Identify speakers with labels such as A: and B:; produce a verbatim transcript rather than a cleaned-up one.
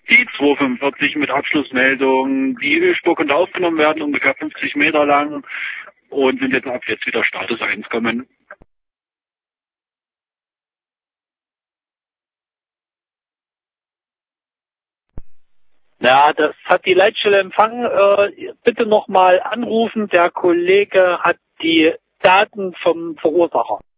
A: Die zweihundertfünfundvierzig mit Abschlussmeldung. Die Ölspur konnte aufgenommen werden, ungefähr fünfzig Meter lang und sind jetzt ab jetzt wieder Status eins kommen. Ja, das hat die Leitstelle empfangen. Äh, bitte nochmal anrufen. Der Kollege hat die Daten vom Verursacher.